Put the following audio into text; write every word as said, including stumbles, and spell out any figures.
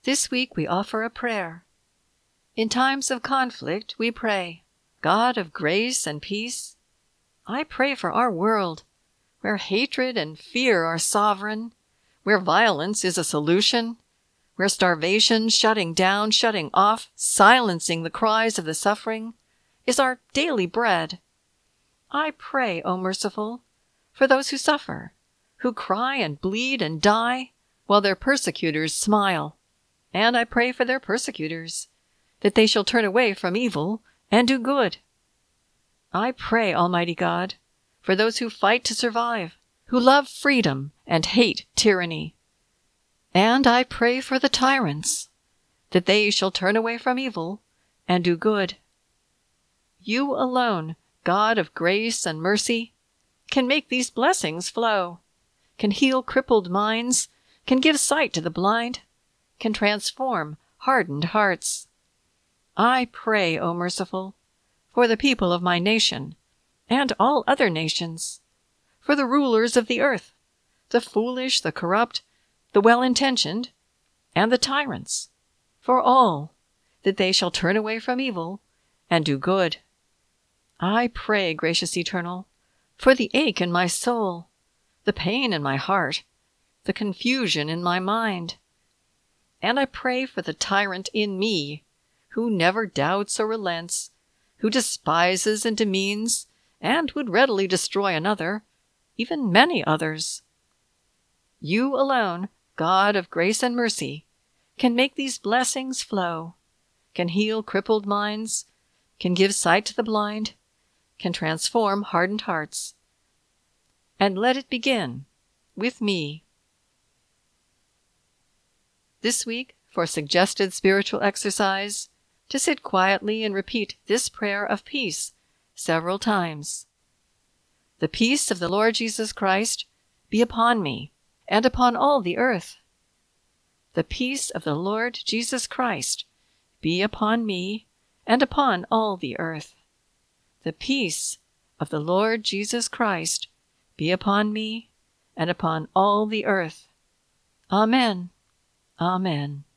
This week we offer a prayer. In times of conflict we pray, God of grace and peace, I pray for our world, where hatred and fear are sovereign, where violence is a solution, where starvation, shutting down, shutting off, silencing the cries of the suffering, is our daily bread. I pray, O merciful, for those who suffer, who cry and bleed and die, while their persecutors smile. And I pray for their persecutors, that they shall turn away from evil and do good. I pray, Almighty God, for those who fight to survive, who love freedom and hate tyranny. And I pray for the tyrants, that they shall turn away from evil and do good. You alone, God of grace and mercy, can make these blessings flow, can heal crippled minds, can give sight to the blind, can transform hardened hearts. I pray, O merciful, for the people of my nation and all other nations, for the rulers of the earth, the foolish, the corrupt, the well-intentioned, and the tyrants, for all, that they shall turn away from evil and do good. I pray, gracious Eternal, for the ache in my soul, the pain in my heart, the confusion in my mind. And I pray for the tyrant in me, who never doubts or relents, who despises and demeans, and would readily destroy another, even many others. You alone, God of grace and mercy, can make these blessings flow, can heal crippled minds, can give sight to the blind, can transform hardened hearts. And let it begin with me. This week, for suggested spiritual exercise, to sit quietly and repeat this prayer of peace several times. The peace of the Lord Jesus Christ be upon me and upon all the earth. The peace of the Lord Jesus Christ be upon me and upon all the earth. The peace of the Lord Jesus Christ be upon me and upon all the earth. Amen. Amen.